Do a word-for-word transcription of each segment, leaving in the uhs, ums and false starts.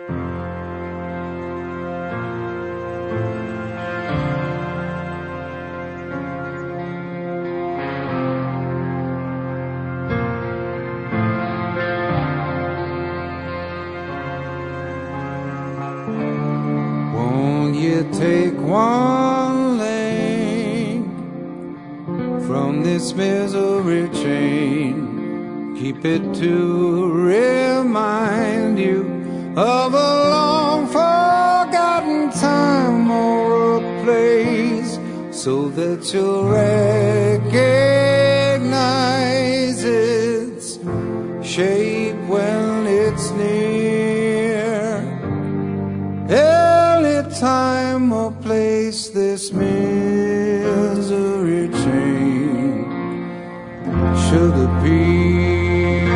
Take one link from this misery chain, keep it to remind you of a long forgotten time or a place, so that you'll recognize its shape when it's near. Any time or place this misery chain should appear.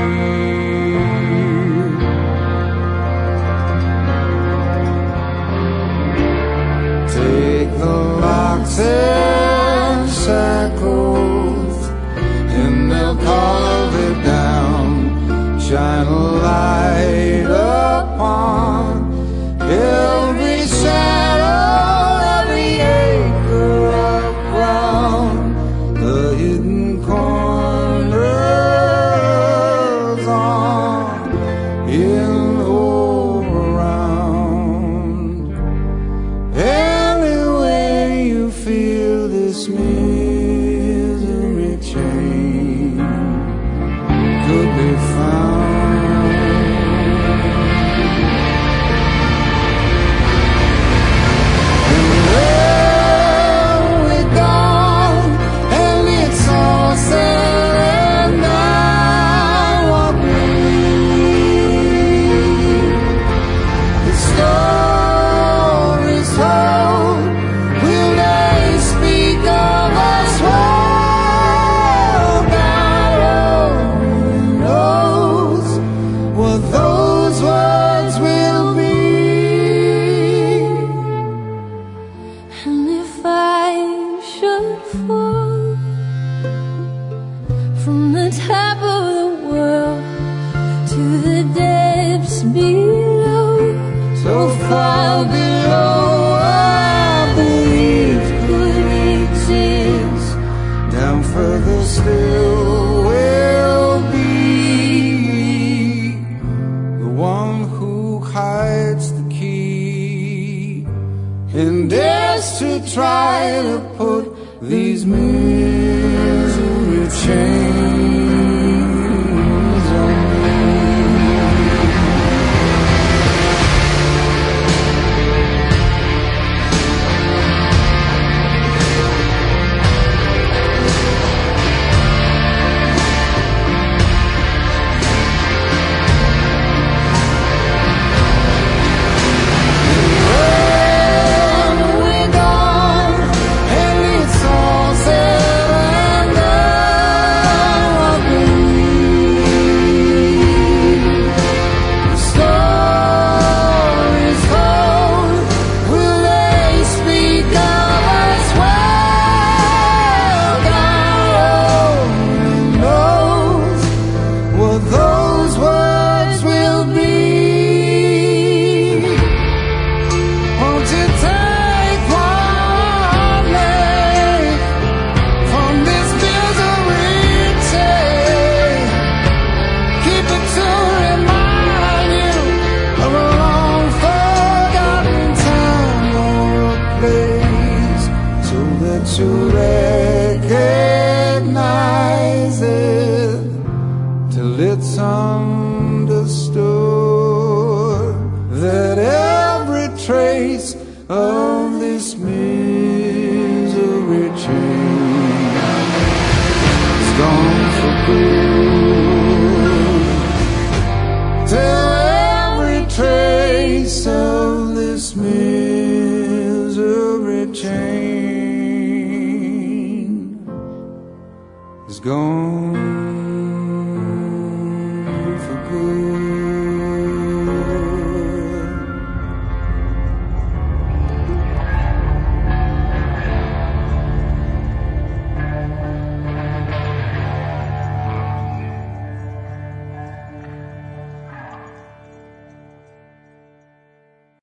Take the locks and shackles and they'll carve it down, shine a light upon every shadow, every acre of ground, the hidden corners on in or around. Anywhere you feel this misery chain could be found. From the top of the world to the depths below, so far below I believe could exist, down further still will be the one who hides the key and dares to try to put these misery chains on me. To recognize it till it's understood that every trace of this misery chain is gone for good. Till every trace of this misery chain is gone for good.